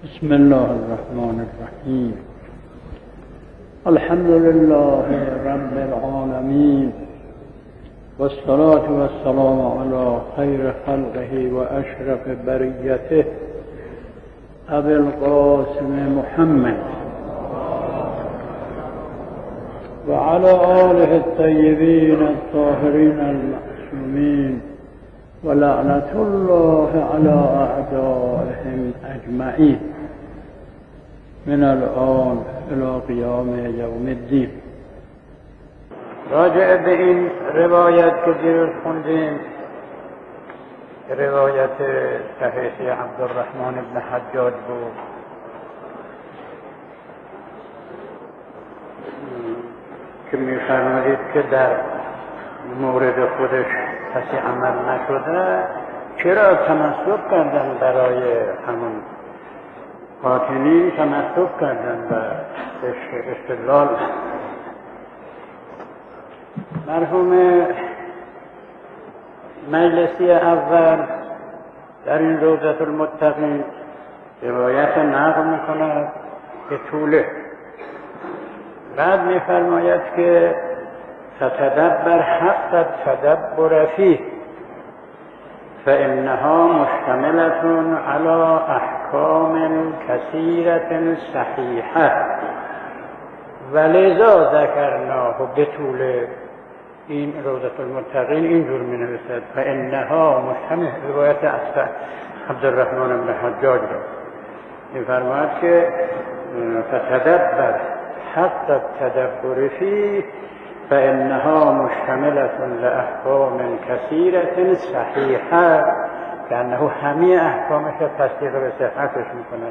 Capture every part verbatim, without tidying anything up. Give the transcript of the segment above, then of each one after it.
بسم الله الرحمن الرحیم. الحمد لله رب العالمین والصلاة والسلام علی خیر خلقه و اشرف بریته ابی القاسم محمد و علی آله الطیبین الطاهرین المعصومین و لعنت الله علی اعدائهم اجمعین من الان الى قیام یوم الدین. راجع به این روایت که دیروز خوندیم، روایت صحیح عبدالرحمن بن حجاج بود که می‌فرمایید که در مورد خودش کسی عمل نشده، چرا تمسک کردن برای همون قاطنی تمسک کردن و استدلال. مرحوم مجلسی اول در این روضة المتقین روایت نقل میکند که طوله، بعد میفرماید که فتدبر حق التدبر فيه فإنها مشتملة على أحكام كثيرة صحيحة ولذا ذكرناه بطول این روضة المتقین اینجور می نویسد فإنها مشتمل روایت عبدالرحمن بن حجاج را این فرماید که فتدبر حق التدبر فيه فإنها مشتملة لأحكام كثيرة صحيحة كأنه همه احکامش تصدیق به صحتش میکند.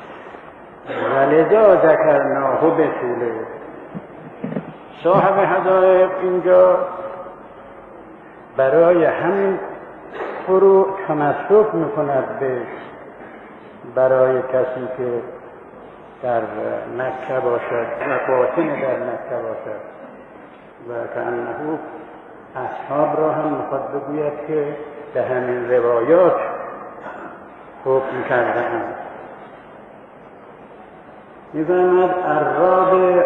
ولذا ذکرناه بطوله. صاحب حدائق اینجا برای همین فرو تمسک میکند بهش، برای کسی که در مکه باشد و باطن در مکه باشد و کأنه اصحاب را هم میخواد بگوید که به همین روایات حکم کرده‌اند. می‌فرماید الرابع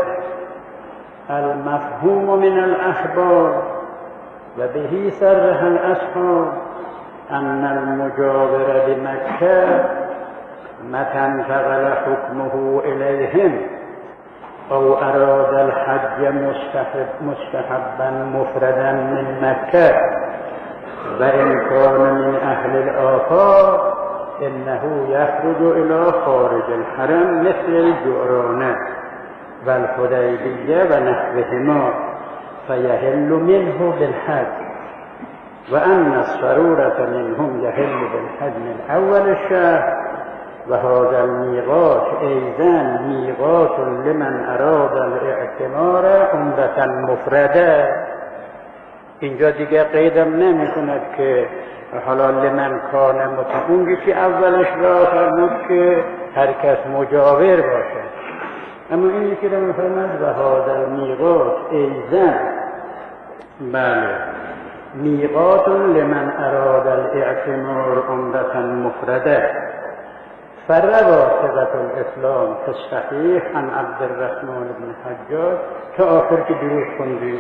المفهوم من الاخبار و بهی صرح الاصحاب ان المجاور بمکه متى انتقل حكمه الیهم او اراد الحج مستحب مستحبا مفردا من مكة وان كان من اهل الآفاق انه يخرج الى خارج الحرم مثل الجعرانة والحديبية ونحوهما فيحل منه بالحج وان الصرورة منهم يحل بالحج من اول الشهر و هذا الميقات ايضا ميقات لمن اراد الاعتمار عمرة مفرده. اینجا دیگه قیدم نمی کند که حالا لمن کان متقونگی که اولش را فرمود که هر کس مجاور باشد، اما اینی که می فرمد و هذا الميقات ایضا بله ميقات لمن اراد الاعتمار عمرة مفرده. فروى ثقة الاسلام في الصحيح عن عبد الرحمن بن حجاج تا آخر که دروس خوندیم.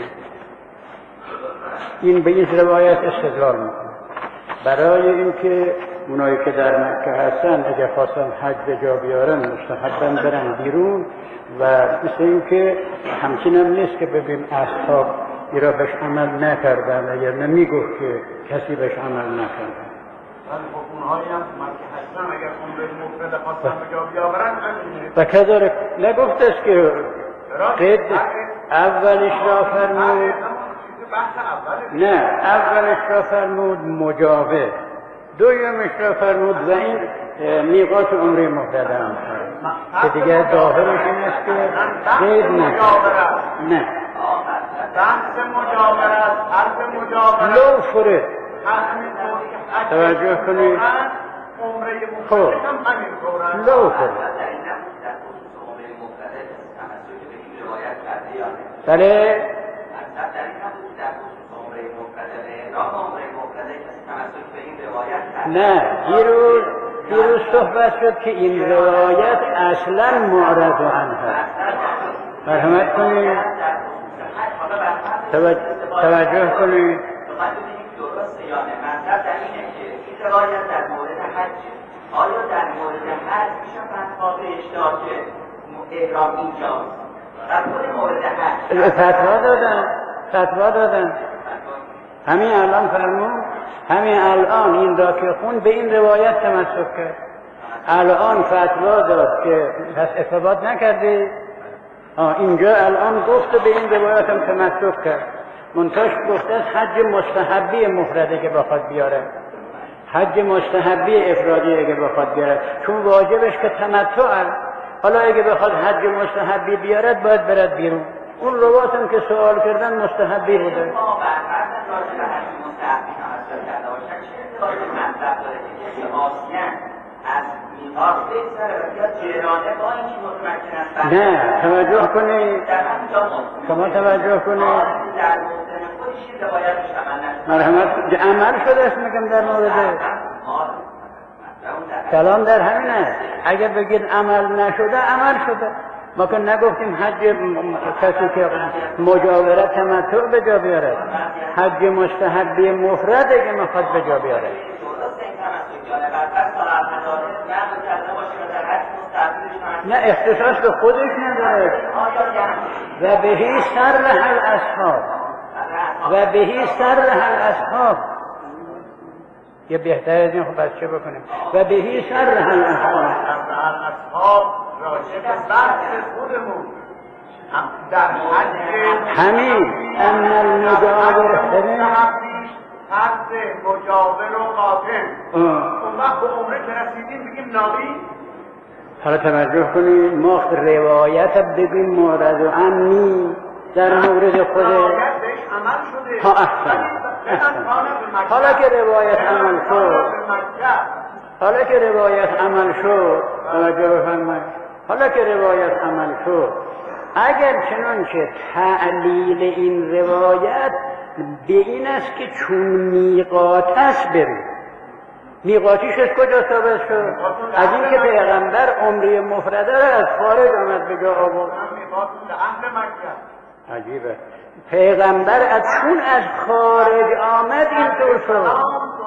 این به این روایت استدلال میکنه برای اینکه اونایی که در مکه هستن اگر خواستن حج به جا بیارن مستحباً برن بیرون و مثل اینکه همچین هم نیست که ببین اصحاب ایرا بهش عمل نکردن، اگر نمیگفت که کسی بهش عمل نکردن. اونهایی هم مکه هستن اگر عمره مفرد خواستن به جا بیاورن و کذالک نگفت است که قید اولش را فرمود نه اولش را فرمود مجاور، دویمش را فرمود و این میقات عمره مفرد هم که دیگه ظاهرش این است که قید نکرد. نه بحث مجاورت حرف مجاورت لو فرد توجه کنید خب لو فرد بله نه دیروز دیروز صحبت شد که این روایت اصلا معرض عنه هست. مرحمت کنید، توجه کنید. درسته یا نه؟ مطلب در اینه که این روایت در مورد حج، آیا در مورد حج میشه فتوا بهش داد که احرام اینجاست؟ در مورد مورد حج فتوا دادن، فتوا دادن. همین الان فرمون، همین الان این را که خون به این روایت تمسک کرد. الان فتوا داد که پس اثبات نکرده. آه اینجا الان گفت به این روایت هم تمسک کرد. منتاش گفته است حج مستحبی مفرده که بخواد بیاره، حج مستحبی افرادی که بخواد بیاره، چون واجبش که تمتعه. حالا اگه بخواد حج مستحبی بیارد باید برد بیرون. اون روایت هم که سوال کردن مستحبی بوده. نه توجه کنید، شما توجه کنید. مرحمت عمل شده است میگم در مورد کلام در همین است. اگر بگید عمل نشده عمل شده. ما که نگفتیم حج کسی که مجاورت تمتع به جا بیاره، حج مستحبی مفرده که میخواد به جا بیاره. نه اختصاص به خودش نداره. و بهی سرح الاصحاب و بهی سرح الاصحاب. یه بهتر از این خب بچه بکنیم. و بهی سرح الاصحاب راجع به بحث خودمون در حج همین ان المجاور فرض مجاور و قاطع. اون وقت به عمره که رسیدیم بگیم ناقی. حالا توجه کنید، ما روایت بگیم مورد و عنی در مورد خود ها احسن حالا که روایت عمل شد، حالا که روایت عمل شد توجه بفرمایید، حالا که روایت عمل شد، اگر چنانچه تعلیل این روایت به این است که چون میقات است برید. میقاتیش از کجا ثابت شد؟ از این که پیغمبر عمره مفرده را از خارج آمد به جا آورد. عجیبه، پیغمبر از چون از خارج آمد اینطور شد.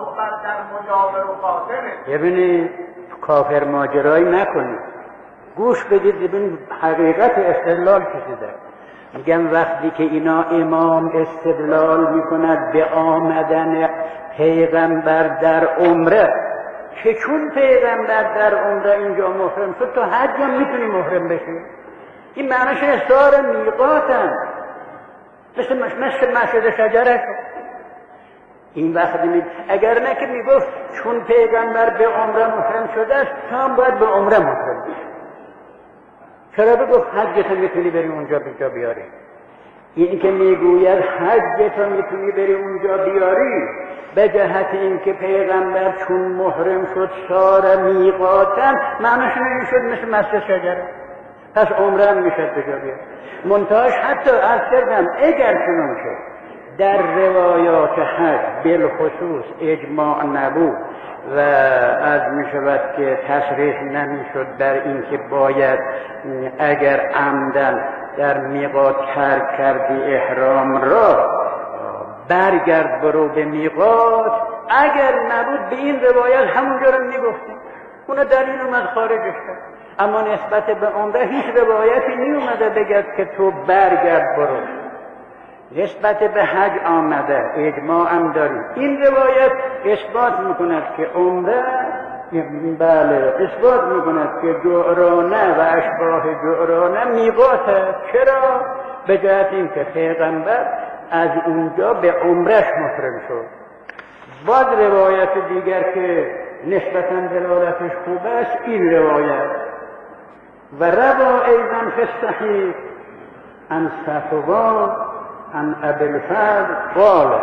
ببینید کافر ماجرایی نکنید، گوش بدید ببینید حقیقت استدلال کشیده. میگم وقتی که اینا امام استدلال میکند به آمدن پیغمبر در عمره، که چون پیغمبر در عمره اینجا محرم شد تو حج هم میتونی محرم بشی. این معنیش احضار میقاتن، مثل مثل مسجد شجره شد. این وقت می اگر نه که میگفت چون پیغمبر به عمره محرم شده است تو هم باید به عمره محرم بشی. چرا بگفت حجت میتونی بری اونجا بجا بیاری؟ این که میگوید حجت میتونی بری اونجا بیاری به جهت این که پیغمبر چون محرم شد سار میقاتن، معنیش نمیشد مثل مسجد شجره، پس عمره هم میشد بجا بیاری. منتهاش حتی عرض کردم اگر چنان شد در روایات حج بالخصوص اجماع نبود و از می شود که تصریح نمی شد در این که باید اگر عمدن در میقات ترک کردی احرام را برگرد برو به میقات، اگر نبود به این روایت همونجا رو می گفتیم اونو دلیل اومد خارجش کرد. اما نسبت به عمره هیچ روایتی نی اومده بگد که تو برگرد برو. نسبت به حج آمده اجماع هم داریم. این روایت اثبات میکند که عمره بله اثبات میکند که جعرانه و اشباه جعرانه میقاته. چرا؟ به جهت این که پیغمبر از اونجا به عمرش محرم شد. بعد روایت دیگر که نسبتا دلالتش خوب است این روایت و روا ایضا فی الصحیح عن صفوان عن ابي الفضل قال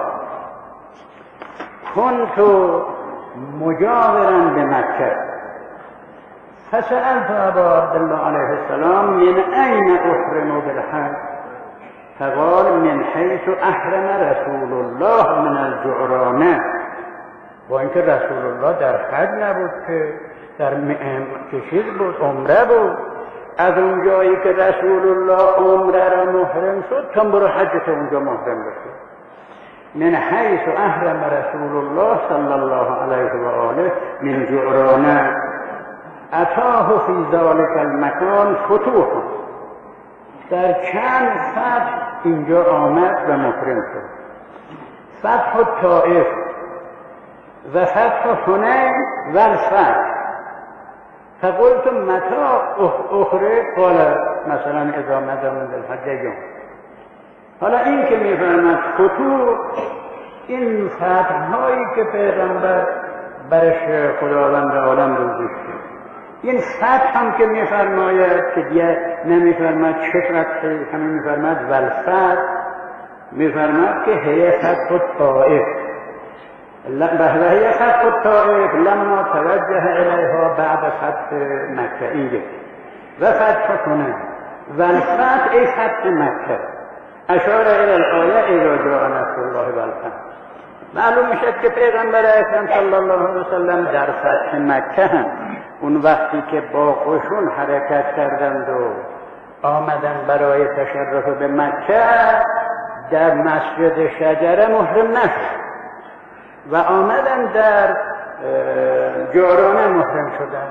كنت مجاورا بمكة فسألت أبا عبد الله عليه السلام من أين أحرم بالحج؟ فقال من حيث أحرم رسول الله من الجعرانة. با اینکه رسول الله در حج نبود که در که چیز بود، عمره بود. از اون جایی که رسول الله عمره را محرم شد تا برو حج تا اونجا محرم بشد. من حیث احرم رسول الله صلی الله علیه و آله من جعرانه اتاه فی ذلک المکان فتوح. در چند فتح اینجا آمد و محرم شد. فتح الطائف و فتح حنین و الفتح. فقلت متى اخرج؟ قال مثلا اذا مضى من الحج یوم. حالا این که میفرماد فتوح، این فتح هایی که پیغمبر برش خداوند عالم روزش کرد، این فتح هم که میفرماید که دیگه نمیفرماد چه فتح، همین میفرماد والفتح، میفرماد که هی فتح الطائف و هی فتح الطائف لما توجه الیها بعد فتح مکه. اینجا و فتح کنه والفتح ای فتح مکه. اشاره الى الآیه اذا جاء نصر الله والفتح. معلوم میشد که پیغمبر اکرم صلی الله علیه وسلم در فتح مکه هم اون وقتی که با قشون حرکت کردند و آمدن برای تشرف به مکه، در مسجد شجره محرم نشد و آمدن در جعرانه محرم شدن.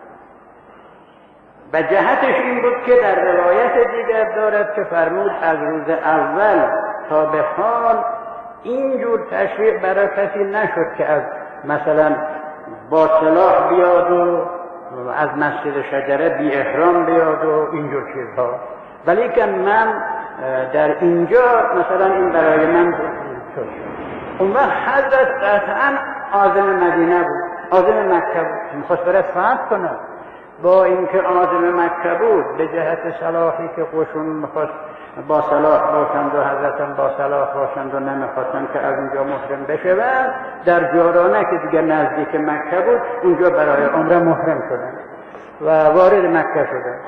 و جهتش این بود که در روایت دیگر دارد که فرمود از روز اول تا به حال اینجور تشریع برای کسی نشد که از مثلا با سلاح بیاد و از مسجد شجره بی احرام بیاد و اینجور چیزها. ولی که من در اینجا مثلا این برای من شد. اون وقت حضرت قطعا عازم مدینه بود، عازم مکه بود، میخواست برای فتح کنه. با اینکه عازم مکه بود به جهت صلاحی که قشون میخواست با صلاح باشند و حضرتم با صلاح باشند و نمیخواستند که از اونجا محرم بشوند، در جعرانه که دیگه نزدیک مکه بود اونجا برای عمره محرم شدن و وارد مکه شدن.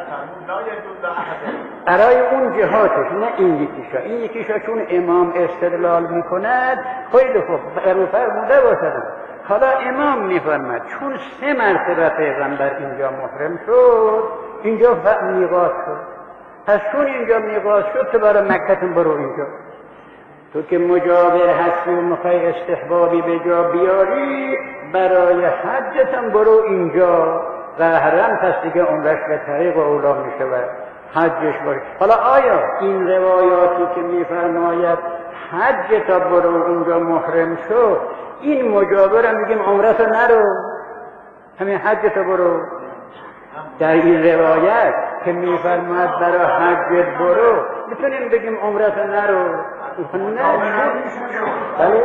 برای اون جهاتش، نه این یکیشا. این یکیشا چون امام استدلال میکند خیلی خوب برو فرموده باشد. حالا امام میفرماد چون سه مرتبه پیغمبر اینجا محرم شد، اینجا میقات شد. پس چون اینجا میقات شد تو برای مکتون برو اینجا. تو که مجاور هستی و میخوای استحبابی به جا بیاری، برای حجتم برو اینجا و حرم پس دیگه عمرش به طریق اولا میشه و حجش باشه. حالا آیا این روایاتی که میفرماید حج تا برو اونجا محرم شد، این مجاورم میگیم عمرت نرو، همین حج تا برو؟ در این روایت که میفرماید برای حج برو میتونیم بگیم عمرت نرو؟ نه بله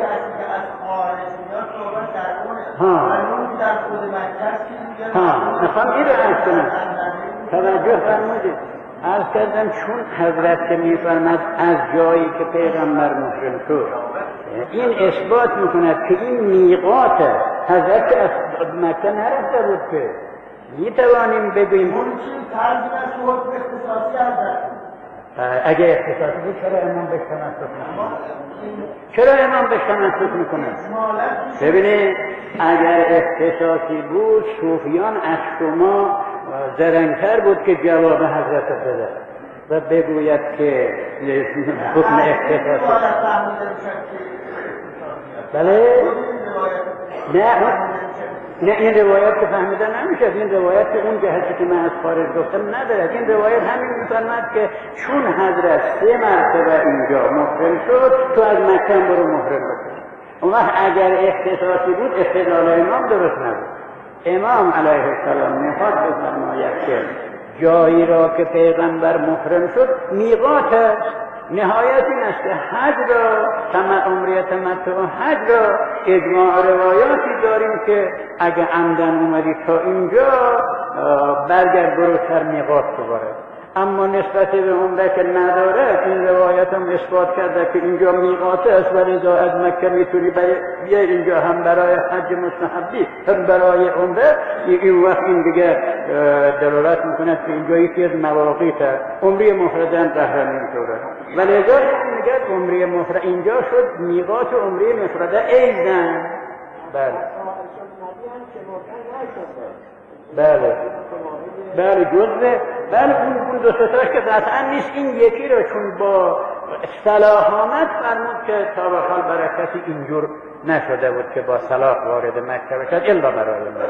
ها ها میخوام این رو عرض کنم، توجه فرمودید. عرض کردم چون حضرت که میفرماد از جایی که پیغمبر محرم شد، این اثبات میکند که این میقات حضرت که از مکه نرفته بود که میتوانیم بگوییم اون چیز ترجیح از حکم اختصاصی حضرت. اگه اختصاصی بود چرا امام بهش تمسک میکنه؟ چرا امام بهش تمسک میکنه؟ ببینید اگر اختصاصی بود صوفیان از شما زرنگتر بود که جواب حضرت بده و بگوید که حکم اختصاصی. بله؟ نه نه این روایت که فهمیده نمیشه. این روایت که اون جهتی که من از خارج گفتم ندارد. این روایت همین میفرماد که چون حضرت سه مرتبه اینجا محرم شد تو از مکه برو محرم بکن. اون وقت اگر اختصاصی بود استدلال امام درست نبود. امام علیه السلام میخواد بفرماید که جایی را که پیغمبر محرم شد میقات است. نهایت این است که حج را عمره تمتع و حج را اجماع روایاتی داریم که اگه عمدن اومدی تا اینجا برگرد برو سر میقات دوباره. اما نسبت به عمره که نداره، این روایت هم اثبات کرده که اینجا میقات است و لذا از مکه میتونی بیای اینجا هم برای حج مستحبی هم برای عمره. این وقت این دیگه دلالت میکنه که اینجا یکی از مواقیت عمره مفرده قهر نمیتونه و لذا میگه عمره مفرده اینجا شد میقات عمره مفرده ایزن. بله بله بله جزء بله اون اون دو ستاش که قطعا نیست. این یکی رو چون با صلاح آمد فرمود که تا به حال برای کسی اینجور نشده بود که با صلاح وارد مکه بشد الا برای من.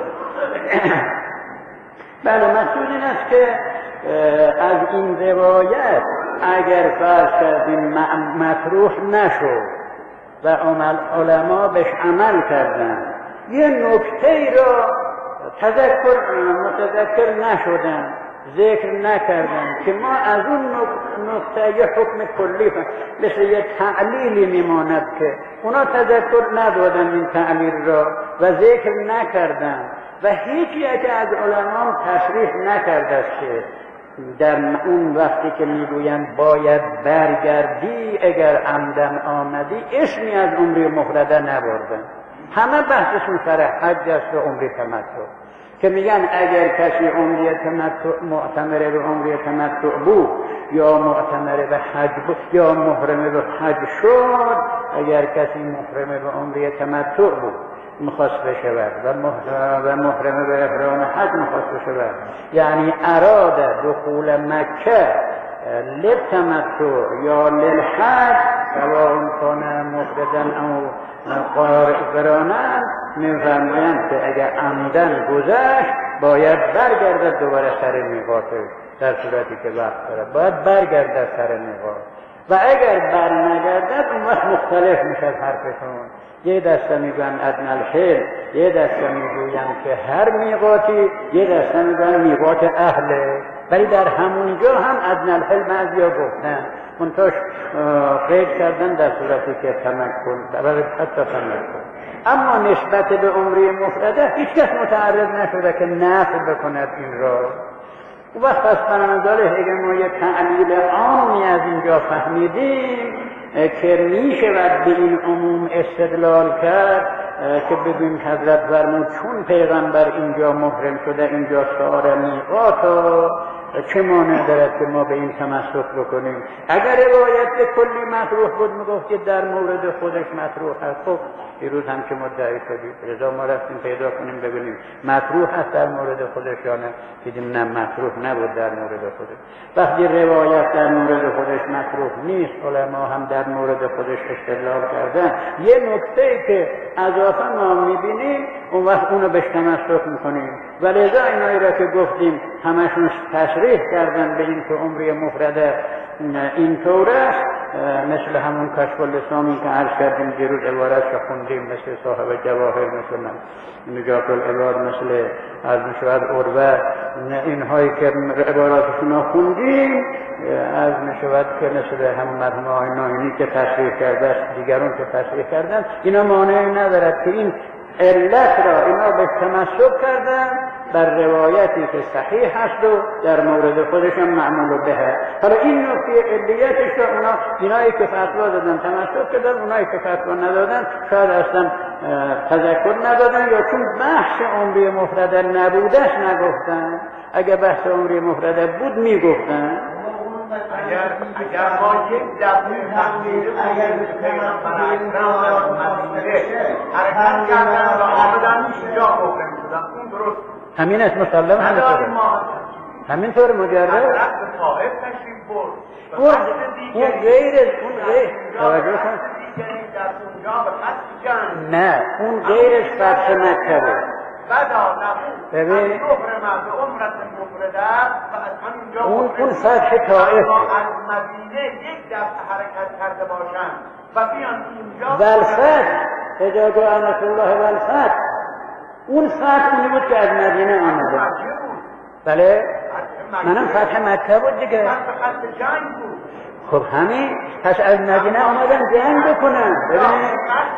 بله مقصود این است که از این روایت اگر فرض کردیم مطروح نشد و عمل علما بهش عمل کردن، یه نکته ای را تذکر متذکر نشدن، ذکر نکردن که ما از اون نکته یه حکم کلی مثل یه تعلیلی میماند که اونا تذکر ندادن این تعلیل را و ذکر نکردن و هیچ یک از علما تصریح نکرده است که در اون وقتی که میگویند باید برگردی اگر عمدن آمدی اسمی از عمره مفرده نبردن. همه بحثشون سر حج است و عمره تمتع که میگن اگر کسی عمره تمتع معتمر به عمره تمتع بود یا معتمر به حج بود یا محرم به حج شد، اگر کسی محرم به عمره تمتع بود میخواست بشود و محرم به احرام حج میخواست بشود، یعنی اراد دخول مکه للتمتع یا للحج سواء کان مفردا او قارنا، میفرمایند که اگر عمدن گذشت باید برگردد دوباره سر میقاتش در صورتی که وقت داره، باید برگردد سر میقات و اگر بر نگردد اون وقت مختلف میشه حرفشون. یه دسته میگن ادنی الحل، یه دسته میگوین که هر میقاتی، یه دسته میگن میقات اهله، ولی در همونجا هم ادنی الحل بعضیا گفتن منتاش قید کردن در صورتی که تمکن برای حتی تمکن. اما نسبت به عمره مفرده هیچ کس متعرض نشده که نفی بکند این را. و وقت از بنابراین اگر ما یک تعلیل عامی از اینجا فهمیدیم که می شود به این عموم استدلال کرد که بگویم حضرت فرمود چون پیغمبر اینجا محرم شده اینجا سار میقات، چه مانع دارد که ما به این تمسک بکنیم؟ اگر روایت کلی مطروح بود میگفت که در مورد خودش مطروح هست. خب دیروز هم که مدعی شدید رضا ما رفتیم پیدا کنیم ببینیم مطروح هست در مورد خودش یا نه، دیدیم نه مطروح نبود در مورد خودش. وقتی روایت در مورد خودش مطروح نیست علما هم در مورد خودش استدلال کردن، یه نکته ای که اضافه ما میبینیم اون وقت اونو بهش تمسک میکنیم. ولذا اینایی را که گفتیم همشون تصریح کردن به این که عمره مفرده اینطور است، مثل همون کشف اللسانی که عرض کردیم دیروز عبارت را خوندیم، مثل صاحب جواهر، مثل نجات العباد، مثل از میشود عروه، اینهایی که عباراتشون خوندیم از میشود که مثل همون مرحوم آقای ناینی که تصریح کرده است، دیگران که تصریح کردن، اینا مانعی ندارد که این علت را اینا به تمسک کردن بر روایتی که صحیح هست و در مورد خودشم معمول به. حالا این نکته علیتش را اونا اینایی که فتوا دادن تمسک کردن، اونایی که فتوا ندادن شاید اصلا تذکر ندادن یا چون بحث عمره مفرده نبودش نگفتن. اگر بحث عمره مفرده بود میگفتن. اگر اگر ما یک دفعه تقدیر کنیم که پیغمبر اکرم در مدینه حرکت کردن و آمدن اینجا محرم شدن، اون درست همین است مسلم همینطوره همینطور مجرد حضرت به طائف تشریف برد اون غیر اون غیر توجه کن در اونجا به قصد جنگ نه اون غیرش فتح مکه بود. بدا نبود ببین از محرم به عمرت مفرده و از همینجا اون اون فتح طائف از مدینه یک دفعه حرکت کرده باشند و بیان اینجا والفتح اجازه انس الله والفتح، اون فتح اونی بود که از مدینه آمده. بله منم فتح مکه بود دیگه. فتح جنگ بود. خب همین پس از مدینه آمدن جنگ بکنن. ببینید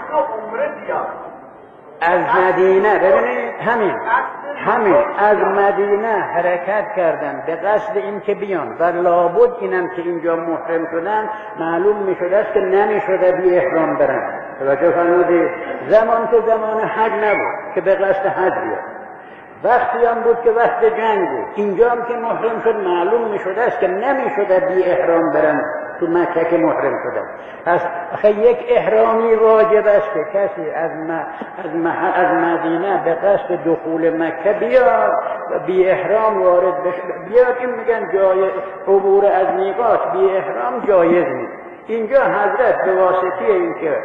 از مدینه ببینید همین همین از مدینه حرکت کردن به قصد این که بیان و لابد اینم که اینجا محرم شدن معلوم می شده است که نمی شده بی احرام برن. توجه فرمودید زمان که زمان حج نبود که به قصد حج بیاد، وقتی هم بود که وقت جنگ بود. اینجا هم که محرم شد معلوم می شده است که نمی شده بی احرام برن تو مکه که محرم شدن. پس آخه یک احرامی واجب است که کسی از م... از, م... از مدینه به قصد دخول مکه بیاد و بی احرام وارد بشه. بیاد این میگن جای عبور از میقات بی احرام جایز نیست. اینجا حضرت به واسطه اینکه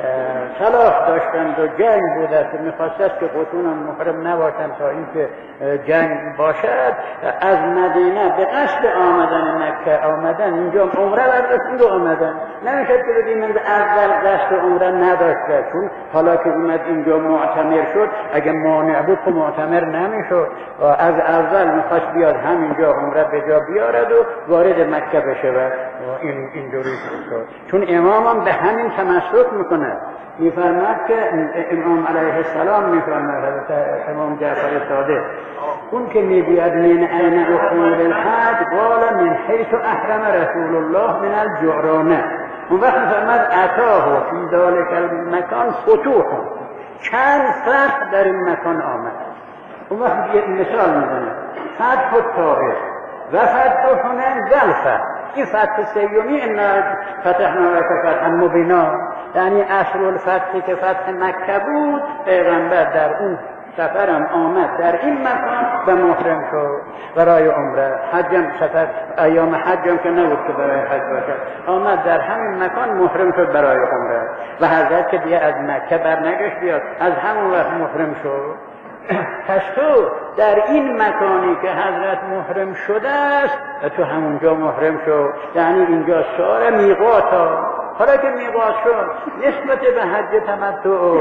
خلاف داشتند و جنگ بود است و میخواست که قطون محرم نباشند تا اینکه جنگ باشد، از مدینه به قصد آمدن مکه آمدن، اینجا عمره برداشتند و آمدن. نمیشد که بگیم من اول قصد عمره نداشته، چون حالا که اومد اینجا معتمر شد اگه مانع بود که معتمر نمیشد و از اول میخواست بیاد همینجا عمره به جا بیارد و وارد مکه بشه و این اینجوری شد. چون امام هم به همین تمسک میکنه. میفرماد که امام علیه السلام میفرماد، حضرت امام جعفر صادق، اون که میگوید من این دخول الحج قال من حیث احرم رسول الله من الجعرانه. اون وقت میفرماد اتاه فی ذلک المکان فتوح، چند فتح در این مکان آمد. اون وقت یک مثال میزنه، فتح الطائف و فتح حنین و الفتح. این فتح سیومی انا فتحنا لک فتحا مبینا، یعنی اصل الفتحی که فتح مکه بود پیغمبر در اون سفرم آمد در این مکان و محرم شد برای عمره. حجم سفر ایام حجم که نبود که برای حج باشد، آمد در همین مکان محرم شد برای عمره و حضرت که دیگه از مکه برنگشت بیاد، از همون وقت محرم شد. پس تو در این مکانی که حضرت محرم شده است تو همونجا محرم شو، یعنی اینجا سار میقاتا. حالا که میقات شد نسبت به حج تمتع و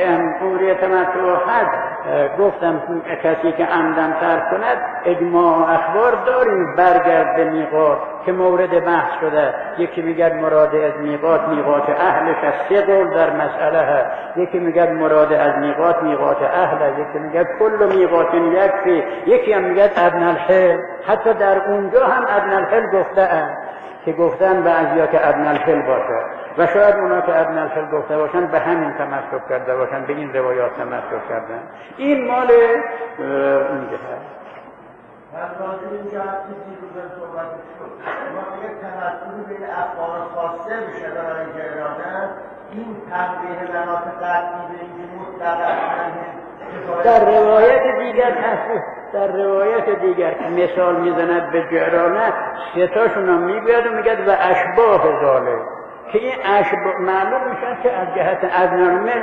عمره تمتع و حج گفتم کسی که عمدن ترک کند اجماع اخبار داریم برگرد به میقات که مورد بحث شده. یکی میگه مراد از میقات میقات اهلش از سه قول در مسئله هست، یکی میگه مراد از میقات میقات اهله، یکی میگه کل میقات یکفی، یکی هم میگه ابن الحل. حتی در اونجا هم ابن الحل گفته اند که گفتن بعضیا که ابن الحل باشه و شاید اونا که ابن الحل گفته باشن به همین تمسک کرده باشن، به این روایات تمسک کردن. این مال اینجا هست. من راضی اینجا هستی دیروز صحبت شد ما اگر تمسک بین افعال خاصه بشه برای جرانه، این تنبیه مناطق قطعی به این مطلق در روایت دیگر هست، در روایت دیگر مثال میزند به جعرانه، سه تاشون هم میگوید و میگد و اشباه ظالم، که این اشباه معلوم میشن که از جهت ابنالمل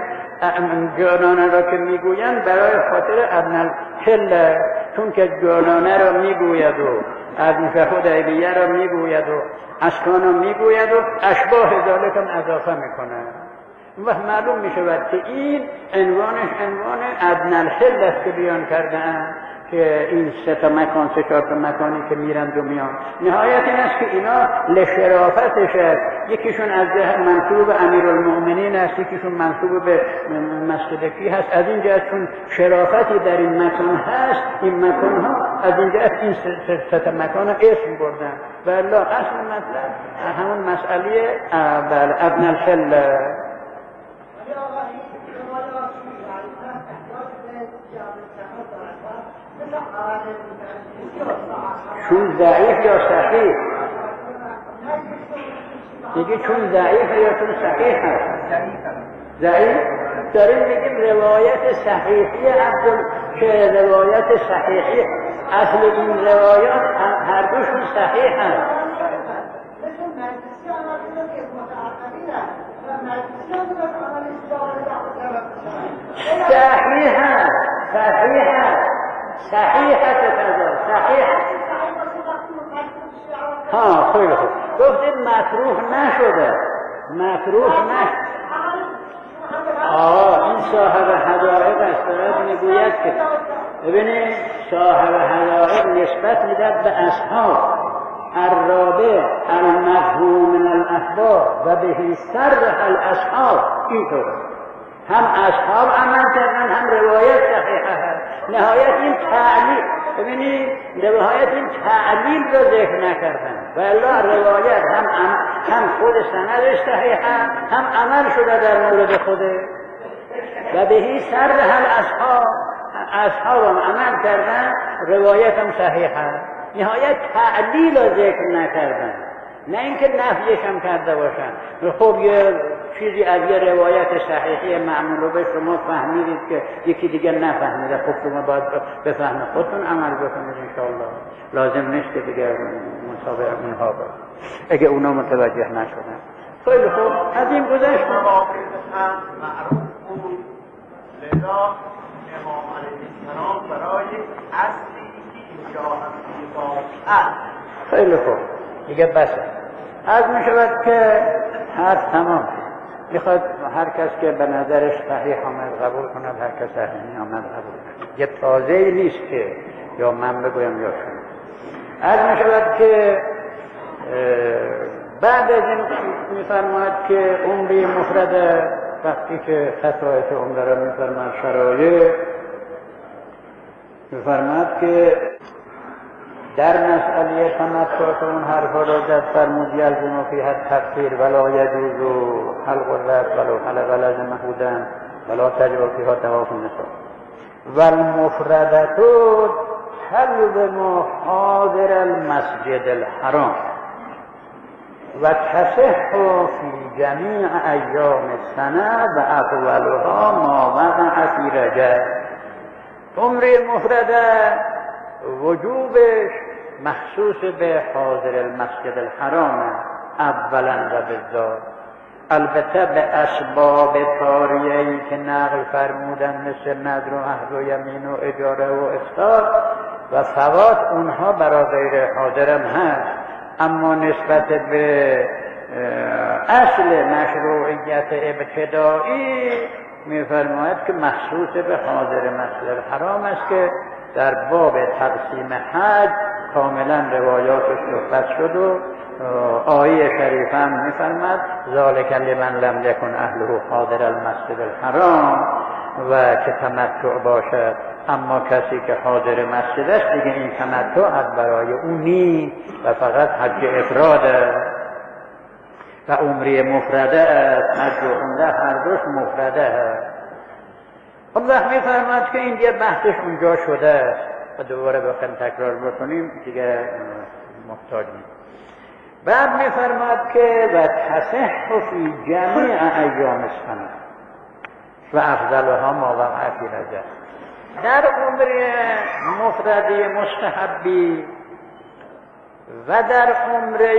جعرانه را که میگویند برای خاطر ابنالحل، چون که جعرانه را میگوید و ابن حدیبیه را میگوید و اسکان را میگوید و اشباه ظالم هم اضافه میکنه. وقت معلوم می شود که این عنوانش عنوان ابن الحل است که بیان کردن که این سه تا مکان سه چهار تا مکانی که میرند و میان. نهایت این است که اینا لشرافتش است، یکیشون از جهت منصوب امیرالمؤمنین است، یکیشون منصوب به مسجد کی هست. از این جهت چون شرافتی در این مکان هست، این مکان ها از این جهت این سه تا مکان اسم بردن. والله اصل مطلب همون مسئله ابن الحل. چون ضعیف یا صحیح؟ دیگه چون ضعیف یا چون صحیح هست؟ ضعیف؟ داریم میگیم روایت صحیحی عبدال که روایت صحیحی اصل این روایات هر دوشون صحیح هست. صحیح هست، صحیح هست، صحیح هست کذا، صحیح ها خیلی خوب. گفتید مطروح نشده، مطروح نشده. آه این صاحب حدائق است، دارد میگوید که ببینید صاحب حدائق نسبت میداد به اصحاب الرابع المفهوم من الاخبار و به سرح الاصحاب. اینطور هم اصحاب عمل کردن هم روایت صحیحه هست. نهایت این تعلیل، ببینید نهایت این تعلیل رو ذکر نکردن و الا روایت هم هم خود سندش صحیحه هم عمل شده در مورد خوده و بهی سرح الاصحاب، اصحاب هم عمل کردن روایت هم صحیحه. نهایت تعلیل رو ذکر نکردن نه اینکه نفیش هم کرده باشن. خب یه چیزی از یه روایت صحیحی معمول رو به شما فهمیدید که یکی دیگه نفهمیده، خب شما باید به فهم خودتون عمل بکنید انشاءالله. لازم نیست که دیگه مطابق اونها باید اگه اونا متوجه نشدن. خیلی خوب، از این گذشت معروف بود. لذا امام علیه السلام برای اصلی که اینجا هست خیلی خوب دیگه بسه. از می شود که حرف تمام میخواد هر کس که به نظرش صحیح آمد قبول کند، هر کس صحیح آمد قبول کند. یه تازه نیست که یا من بگویم یا شما. از می شود که بعد از این میفرماید که عمری مفرد وقتی که خصائص عمر را میفرماید شرایع میفرماید که در مسئله تمتع اون حرفا را جد فرمود یلزم فیها التقصیر ولا یجوز حلق الرأس ولو حلق لازم هودن ولا تجب فیها طواف النساء والمفردة تلزم حاضر المسجد الحرام و تصح فی جمیع ایام السنه و اولها ما وقع فی رجب. عمر مفرده وجوبش مخصوص به حاضر المسجد الحرام اولا و بالذات، البته به اسباب طاریه‌ای که نقل فرمودن مثل نذر و عهد و یمین و اجاره و افطار و فوات اونها برای غیر حاضرم هست، اما نسبت به اصل مشروعیت ابتدایی میفرماید که مخصوص به حاضر مسجد الحرام است که در باب تقسیم حج کاملا روایاتش صحبت شد و آیه شریفه هم میفرماد ذالک لمن لم یکن اهله حاضر المسجد الحرام و که تمتع باشد، اما کسی که حاضر مسجد است دیگه این تمتع از برای اون نیست و فقط حج افراده و عمره مفرده است. حج و عمره هر دوش مفرده است. خب وقت میفرماد که این یه بحثش اونجا شده است و دوباره بخوایم تکرار بکنیم دیگه محتاج نیست. بعد میفرماد که و تصح فی جمیع ایام السنه و افضلها ما وقع فی رجب. در عمر مفرده مستحبی و در عمر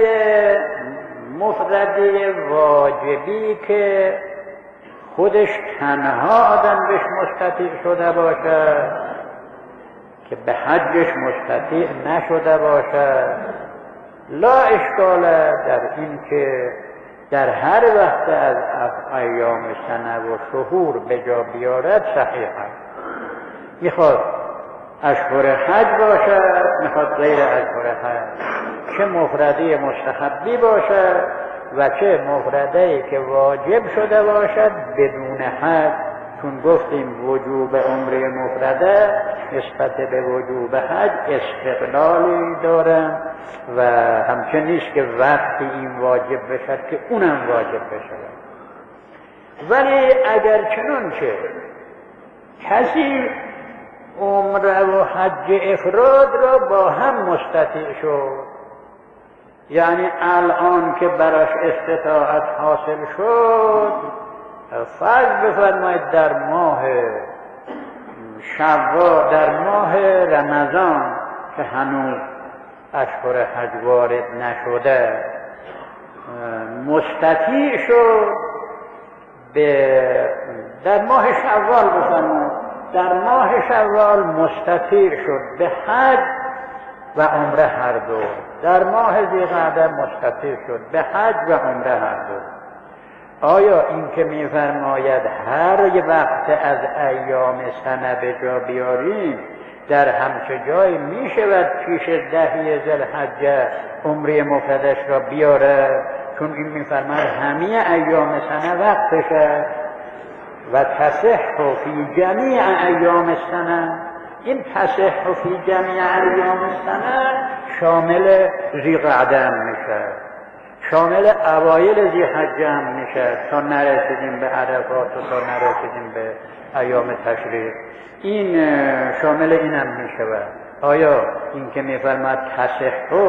مفرده واجبی که خودش تنها آدم بهش مستطیع شده باشد که به حجش مستطیع نشده باشد، لا اشکال در این که در هر وقت از ایام سنه و شهور به جا بیارد صحیح است. میخواد اشهر حج باشد، میخواد غیر اشهر حج، چه مفرده مستحبی باشد و چه مفرده‌ای که واجب شده باشد بدون حج، چون گفتیم وجوب عمره مفرده نسبت به وجوب حج استقلالی دارن و همچنین نیست که وقتی این واجب بشد که اونم واجب بشد. ولی اگر چنانچه کسی عمره و حج افراد را با هم مستطیع شد، یعنی الان که براش استطاعت حاصل شد، فرض بفرمایید در ماه شوال، در ماه رمضان که هنوز اشهر حج وارد نشده، مستطیع شد به در ماه شوال بفرمایید در ماه شوال مستطیع شد به حج و عمره هر دو، در ماه ذی‌قعده مستطیع شد به حج و عمره هر دو. آیا این که می‌فرماید هر وقت از ایام سنه به جا بیاریم در همچه جای میشود پیش دهی ذوالحجه عمره مفردش را بیاره؟ چون این می‌فرماید همه ایام سنه وقتشه و تصح فی جمیع ایام سنه. این تصح فی جمیع ایام السنه شامل ذی‌قعده هم میشه، شامل اوایل ذی‌حجه هم میشه تا نرسیدیم به عرفات و تا نرسیدیم به ایام تشریق. این شامل این هم میشه. آیا این که میفرماد تصح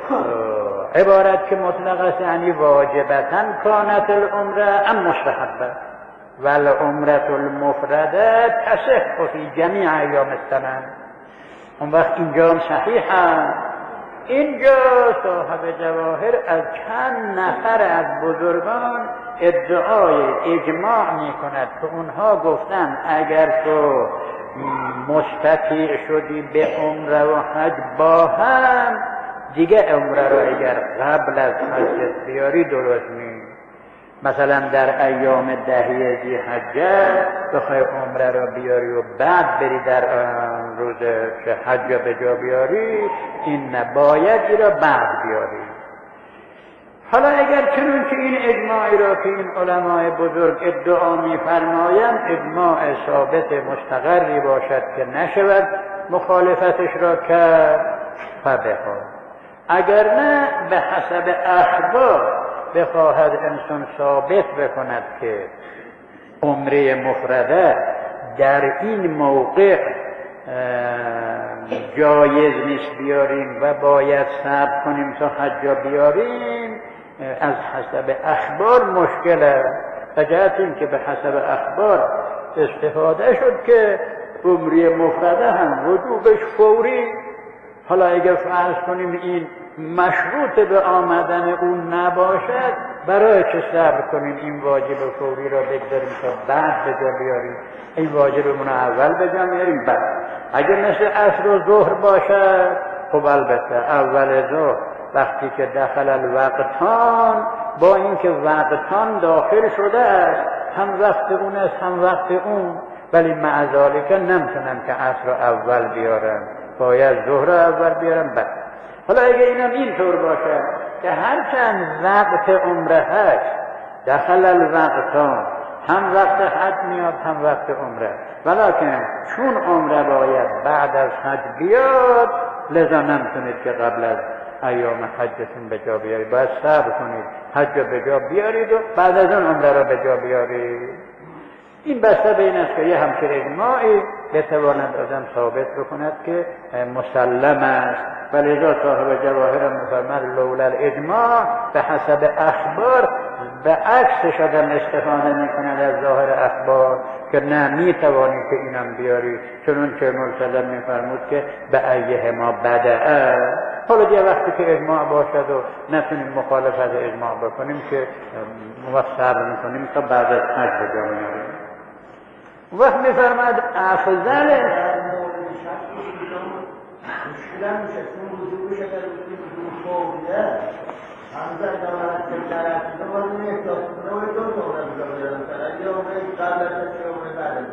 عبارت که مطلق است یعنی واجبتاً کانت العمره ام مستحبه و العمره المفرده تصح فی جمیع ایام السنه. اون وقت اینجا هم صحیح هست. اینجا صاحب جواهر از چند نفر از بزرگان ادعای اجماع می کند که اونها گفتن اگر تو مستطیع شدی به عمره و حج با هم دیگه عمره را اگر قبل از حج بیاری درست می، مثلا در ایام دهی ذی حجه بخوای عمره را بیاری و بعد بری در روز که حج به جا بیاری، این نباید این را بعد بیاری. حالا اگر چنون که این اجماعی را که این علمای بزرگ ادعا می‌فرمایند اجماع ثابت مستقری باشد که نشود مخالفتش را کرد فبها، اگر نه به حسب اخبار بخواهد انسان ثابت بکند که عمره مفرده در این موقع جایز نیست بیاریم و باید صبر کنیم تا حج بیاریم، از حسب اخبار مشکل است. به جهت این که به حسب اخبار استفاده شد که عمره مفرده هم وجوبش فوری. حالا اگر فرض کنیم این مشروط به آمدن اون نباشد، برای چه صبر کنیم این واجب فوری را بگذاریم تا بعد به جا بیاریم؟ این واجبمون اول به جا میاریم بعد. اگر مثل عصر و ظهر باشد خب البته اول ظهر وقتی که دخل الوقتان، با اینکه وقتان داخل شده است، هم وقت اون است هم وقت اون، ولی مع ذالک نمیتونن که عصر را اول بیارن، باید ظهر را اول بیارن بعد. حالا اگه اینم اینطور باشه که هرچند وقت عمره هست دخل الوقتان، هم وقت حج میاد هم وقت عمره، ولیکن چون عمره باید بعد از حج بیاد، لذا نمیتونید که قبل از ایام حجتون به جا بیارید، باید صبر کنید حج به جا بیارید و بعد از اون عمره را به جا بیارید. این بسته به این است که یه همچه اجماعی بتواند آدم ثابت بکند که مسلم است. ولذا صاحب جواهر می‌فرماید لولا الاجماع به حسب اخبار، به عکسش آدم استفاده می‌کند از ظاهر اخبار که نه میتوانی که اینم بیاری، چنون که مرسل می‌فرمود که به ایه ما بدأ. حالا دیگه وقتی که اجماع باشد و نتونیم مخالفت اجماع بکنیم که وقت صبر می‌کنیم تا بعد از حج به جا میاریم. وقت می‌فرماید افضل مشکل میشه چون وجود بشه در وجود فوریه همزن دارد که درست دوباره احساس کنه و دو دوره بزرگیدن سر یا عمره قبل از چه عمره بعد از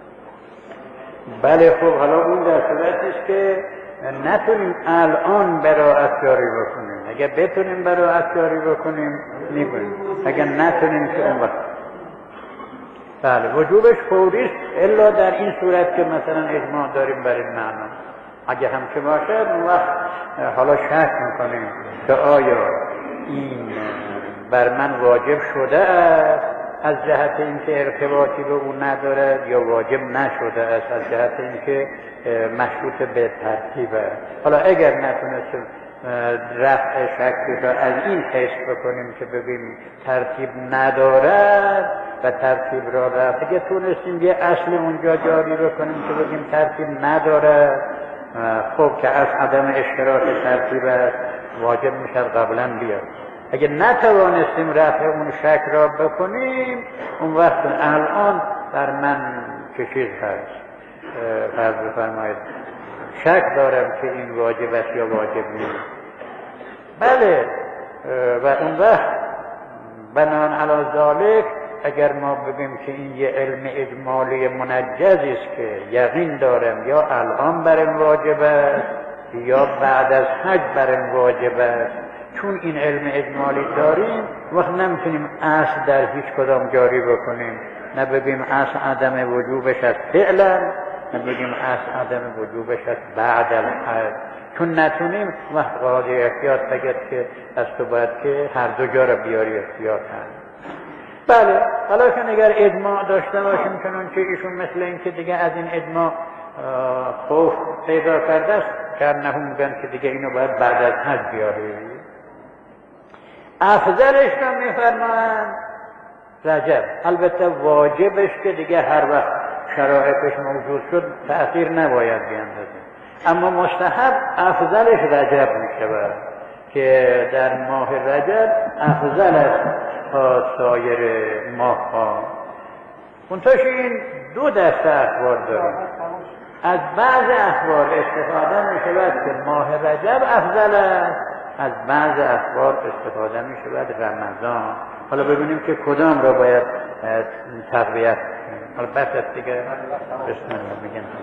بله. خب حالا اون در صورتی است که نتونیم الان براعت جاری بکنیم. اگر بتونیم براعت جاری بکنیم میکنیم، اگر نتونیم که اون وقت بله وجوبش فوری است، الا در این صورت که مثلا اجماع داریم بر این معنا. اگه هم که باشه اون وقت حالا شک میکنیم که آیا این بر من واجب شده است از جهت اینکه ارتباطی به اون نداره، یا واجب نشده است از جهت اینکه مشروط به ترتیب است. حالا اگر نتونستیم رفع شک را از این حیث بکنیم که بگیم ترتیب ندارد و ترتیب را رفع، اگه تونستیم یه اصل اونجا جاری بکنیم که بگیم ترتیب ندارد، خب که از عدم اشتراک ترتیب است واجب میشد قبلا بیاد. اگه نتوانستیم رفع اون شک را بکنیم، اون وقت الان بر من چه چیز هست فرض بفرمایید شک دارم که این واجب است یا واجب نیست. بله. و اون وقت بنان علی ذالک اگر ما بگیم که این یه علم اجمالی منجزی است که یقین دارم یا الان برم واجب است یا بعد از حج برم واجب است، چون این علم اجمالی داریم وقت نمیتونیم اصل در هیچ کدام جاری بکنیم، نه بگیم اصل عدم وجوبش است فعلا، نه بگیم اصل عدم وجوبش است بعد الحج. چون نتونیم وقت قاضی احتیاط بگید که از تو باید که هر دو جا را بیاری احتیاط هست. بله. حالا که اگر اجماع داشته باشیم چنان که ایشون مثل این که دیگه از این اجماع خوف پیدا کرده است، کرنه میگن که دیگه اینو باید بعد از حج بیاری. افضلش رو میفرمایند رجب. البته واجبش که دیگه هر وقت شرایطش موجود شد تأخیر نباید بیندازه، اما مستحب افضلش رجب میشود که در ماه رجب افضل است تا سایر ماه ها. منتهش این دو دسته اخبار داریم. از بعض اخبار استفاده می شود که ماه رجب افضل است، از بعض اخبار استفاده می شود رمضان. حالا ببینیم که کدام را باید تقویت کنیم. حالا بس است دیگه. بسم الله میگم.